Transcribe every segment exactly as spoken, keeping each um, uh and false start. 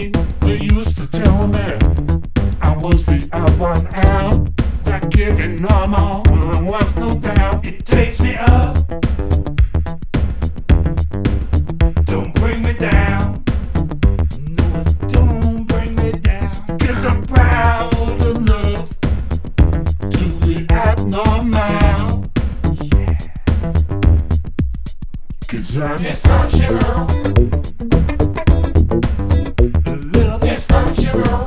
me, they used to tell me I was the odd one out. That getting normal, well, there was no doubt. It takes me up, don't bring me down. No, it don't bring me down. Cause I'm proud enough to be abnormal. Yeah. Cause I'm Dysfunctional, a little dysfunctional.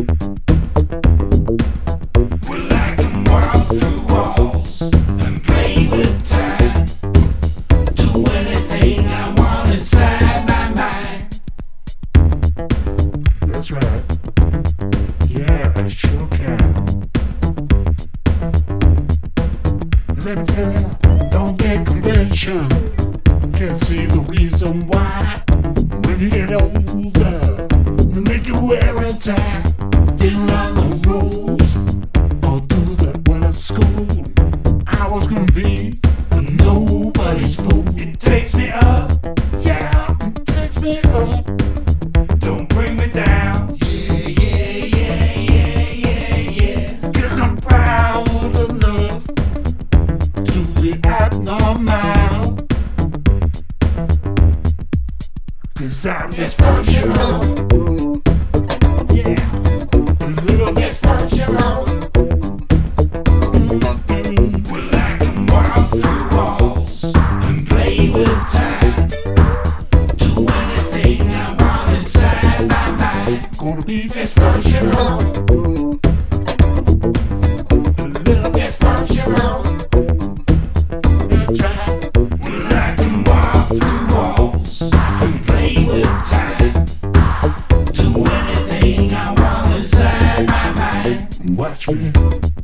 We like to walk through walls and play with time. Do anything I want inside my mind. That's right. Yeah, I sure can. Let me tell you, don't get convention. Can't see the reason why. When you get older, they make you wear a tie. They learn the rules, or do that when at school. I was gonna be nobody's fool. It takes me up, Yeah, it takes me up. don't bring me down. Yeah, yeah, yeah, yeah, yeah, yeah. Cause I'm proud enough to be abnormal. Cause I'm Dysfunctional, yeah, a little dysfunctional. We like to walk through walls and play with time. Do anything I want inside my mind. gonna be Dysfunctional, a little dysfunctional. that's right. We like to walk through walls and play with time. Do anything I want inside my mind. Watch me.